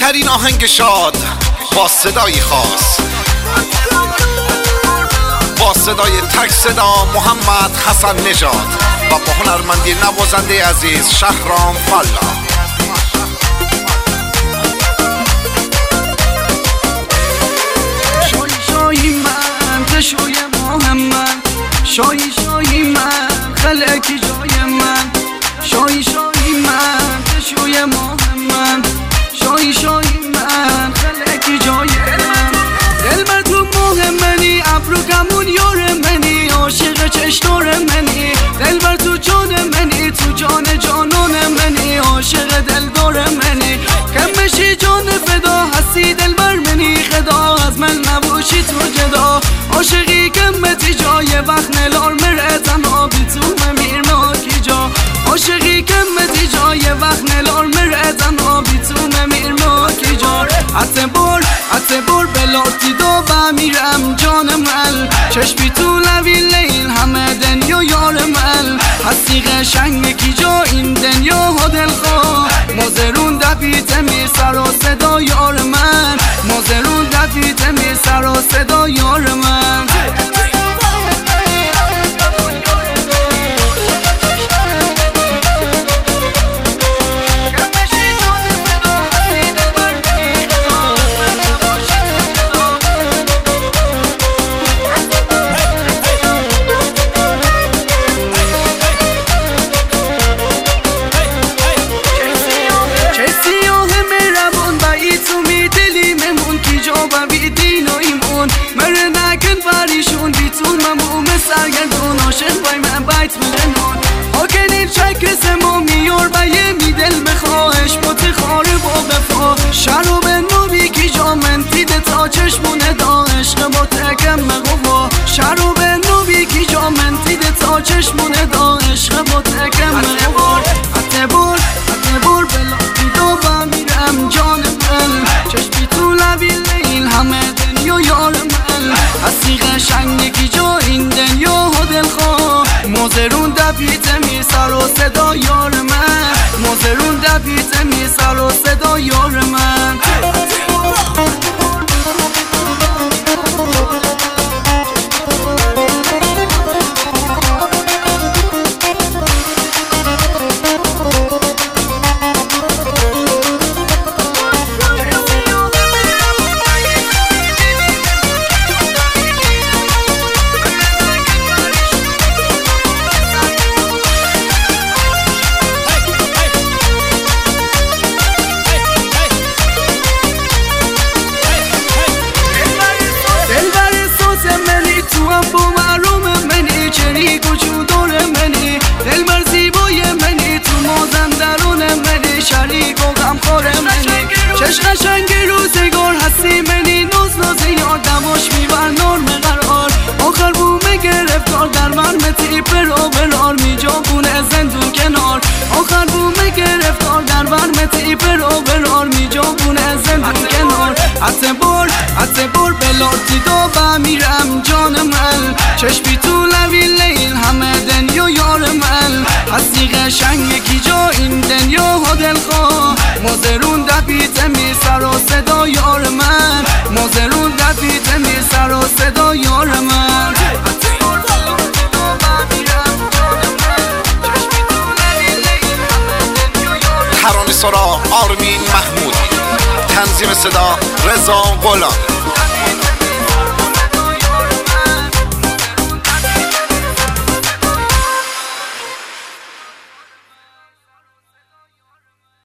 ترین آهنگ شاد با صدایی خاص، با صدای تک صدا محمد حسن نژاد و با هنرمندی نوازنده عزیز شهرام فلا. شایی من شوی محمد، شایی من خلکی جای من، شایی من شوی محمد، شایی من خلکی جای من. دل بر تو مهمنی، ابرو گمون یار منی، عاشق چشتار منی، دل بر تو جان منی، تو جان جانان منی، عاشق دلدار منی، کم بشی جان فدا، هستی دل بر منی خدا، از من نباشی تو جدا، عاشقی کمتی جای وقت نلار مرتم آبی تو ممیر ماکی جا، عاشقی کمتی جای وقت نلار مرتم آبی تو ممیر ماکی جا. عطه بر بلاتی دو بمیرم جان مل، چشمی تو لوی لیل همه دنیا یار مل، هستی قشنگ کی جا این دنیا ها دلخواه، مازرون دفیت می سر و صدا یار من، مازرون دفیت می سر و صدا یار من. سرگردون عاشق بای من بایت میلنون آکنین شکر سما میور بایه میدل بخواهش بوت خاره با بفا، شرو به نوبی کی جا من تیده تا چشمونه دا عشق با تکم مغوا، شرو به نوبی کی جا من تیده تا چشمونه دا عشق با تکم مغوا. عطه بر بلا دیدو با میرم جان من، چشمی تو لبی لیل همه دنیا یار من، هستی قشنگ کی جا این دنیا ها دلخواه، مازرون دفیت می سر و صدا یار من، مازرون دفیت می سر و صدا یار من. چشم قشنگ روزگار هستی منی، ناز یادماش میبر نرم قرار، آخر بومه گرفتار در مرمتی برار میجابونه زندون کنار، آخر بومه گرفتار در مرمتی برار میجابونه زندون کنار. عطه بر بلاتی دو بمیرم جان من، چشمی تو لوی لیل همه دنیا یار من، هستی قشنگ کی جا این دنیا ها دلخواه، مازرون دفیت می سر و صدا یار من، مازرون دفیت می سر و صدا یار من. ترانه سرا آرمین محمود، تنظیم صدا رضا غلام.